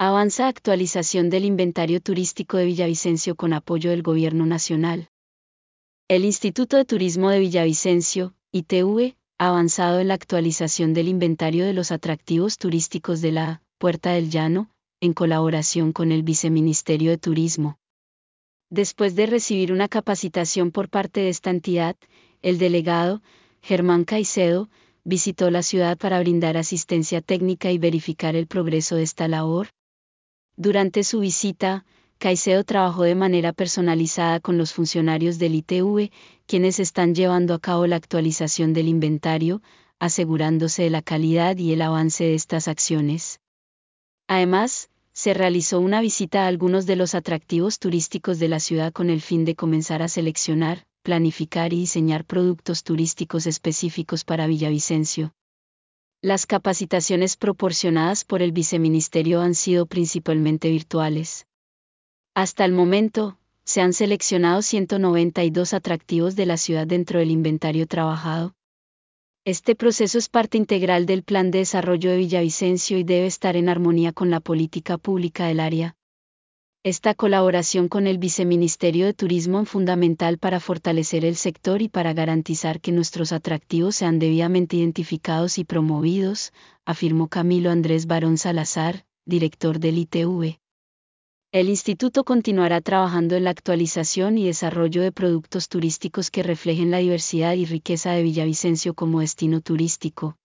Avanza actualización del inventario turístico de Villavicencio con apoyo del Gobierno Nacional. El Instituto de Turismo de Villavicencio, ITV, ha avanzado en la actualización del inventario de los atractivos turísticos de la Puerta del Llano, en colaboración con el Viceministerio de Turismo. Después de recibir una capacitación por parte de esta entidad, el delegado, Germán Caicedo, visitó la ciudad para brindar asistencia técnica y verificar el progreso de esta labor. Durante su visita, Caicedo trabajó de manera personalizada con los funcionarios del ITV, quienes están llevando a cabo la actualización del inventario, asegurándose de la calidad y el avance de estas acciones. Además, se realizó una visita a algunos de los atractivos turísticos de la ciudad con el fin de comenzar a seleccionar, planificar y diseñar productos turísticos específicos para Villavicencio. Las capacitaciones proporcionadas por el Viceministerio han sido principalmente virtuales. Hasta el momento, se han seleccionado 192 atractivos de la ciudad dentro del inventario trabajado. Este proceso es parte integral del Plan de Desarrollo de Villavicencio y debe estar en armonía con la política pública del área. Esta colaboración con el Viceministerio de Turismo es fundamental para fortalecer el sector y para garantizar que nuestros atractivos sean debidamente identificados y promovidos, afirmó Camilo Andrés Barón Salazar, director del ITV. El instituto continuará trabajando en la actualización y desarrollo de productos turísticos que reflejen la diversidad y riqueza de Villavicencio como destino turístico.